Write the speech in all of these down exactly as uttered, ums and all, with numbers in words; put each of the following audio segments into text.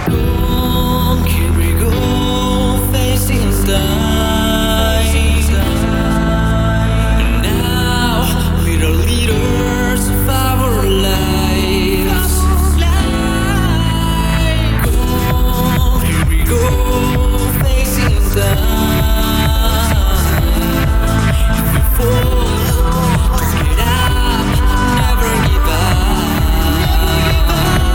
Here we go, facing time. And now we are leaders of our lives. Go, here we go, facing time. If we fall, just get up, never give up.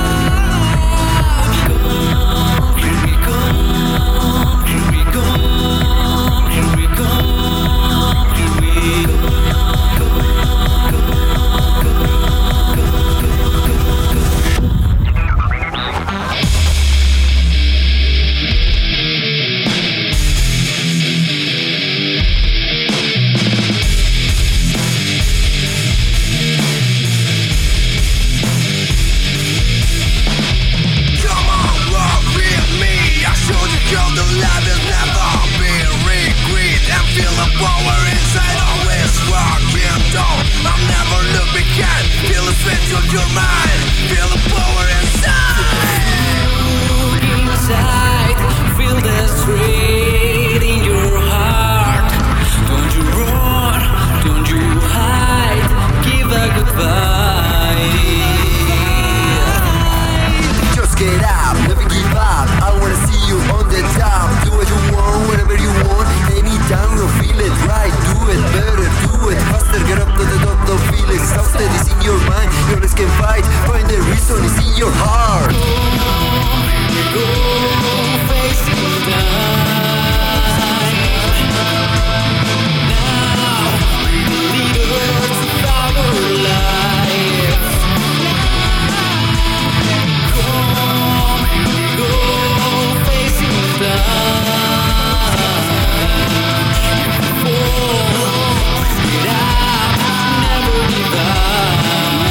Here we go, here we go, here we go, here we go. Your mind, feel the power inside. Look inside, feel the strength in your heart. Don't you run, don't you hide, give a goodbye. Just get up, never give up. I wanna see you on the top. Do what you want, whenever you want, anytime you feel it right. Do it better, do it faster. Get up to the top, don't feel exhausted. It's in your mind, you always can fight. Find the reason, it's in your heart. Here we go, facing time. Now we're the leaders of our lives. Come, here we go, facing time. If we fall, just get up, never give up.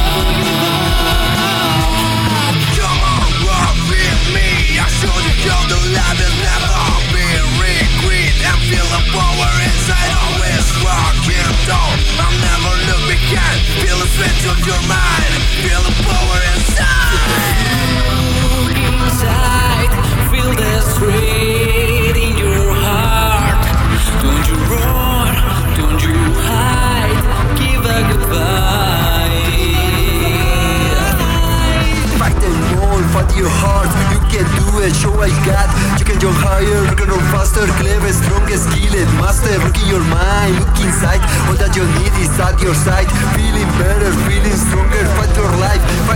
Come on, walk with me. I show you how the life has never been regret. And feel the power inside, always walking tall. I'll never look behind. Feel the strength of your mind. Feel the power inside. Look inside, feel the strength in your heart. Don't you run, don't you hide, give a goodbye. Fight them all, fight your heart. You can do it, show I got. You can jump higher, you can run faster. Clever, strongest, skilled, master. Look in your mind, look inside. All that you need is at your side. Feeling better, feeling stronger. Fight your life,